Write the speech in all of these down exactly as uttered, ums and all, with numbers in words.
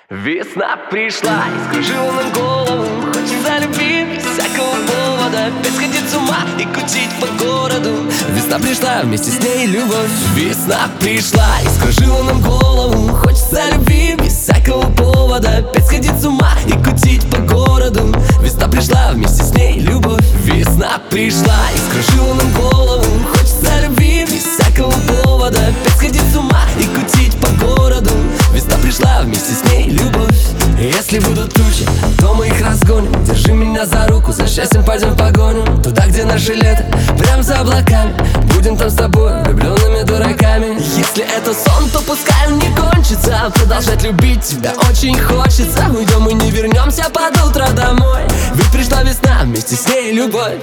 Весна пришла и скружила нам голову. Хочется любви без всякого повода, опять сходить с ума и кутить по городу. Весна пришла, вместе с ней любовь. Весна пришла и скружила нам голову. Хочется любви без всякого повода, опять сходить с ума и кутить по городу. Весна пришла, вместе с ней любовь. Весна пришла и скружила нам голову. Хочется любви без всякого повода, опять сходить с ума и кутить по городу. Весна пришла, вместе с ней любовь. Если будут тучи, то мы их разгоним. Держи меня за руку, за счастьем пойдем в погоню. Туда, где наше лето, прям за облаками. Будем там с тобой, влюбленными дураками. Если это сон, то пускай он не кончится. Продолжать любить тебя очень хочется. Уйдем и не вернемся под утро домой. Ведь пришла весна, вместе с ней любовь.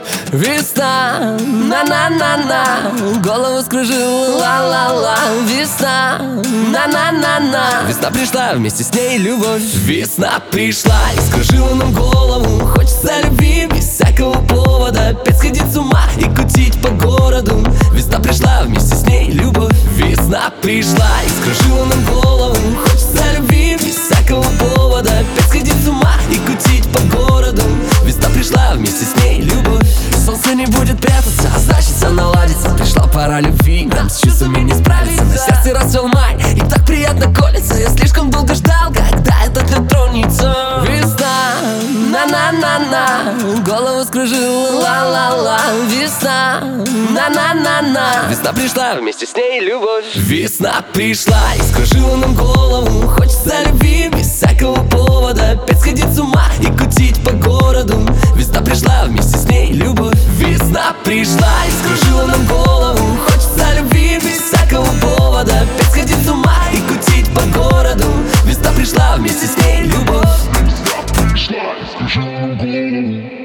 Весна, на-на-на-на, голову скружила, ла-ла-ла. Весна, на-на-на-на, весна пришла, вместе с ней любовь. Весна пришла и скружила нам голову. Хочется любви без всякого повода, опять сходить с ума и кутить по городу. Весна пришла, вместе с ней любовь. Весна пришла и скружила нам голову. Хочется любви без всякого повода, опять сходить с ума и кутить по городу. Весна пришла, вместе с ней любовь. Солнце не будет прятаться, а значит все наладится. Пришла пора любви, нам с чувствами не справиться. На сердце расцвел май, и так приятно колется. Я слишком долго ждал, когда этот лед тронется. Весна, на-на-на-на, голову скружила, ла-ла-ла. Весна, на-на-на-на, весна пришла, вместе с ней любовь. Весна пришла и скружила нам голову. Хочется любви без всякого повода, опять сходить с ума и кутить по городу. Весна пришла, вместе с ней любовь. Весна пришла и скружила нам голову. Хочется любви без всякого повода, опять сходить с ума и кутить по городу. Весна пришла, вместе с ней любовь. Весна пришла и скружила нам голову.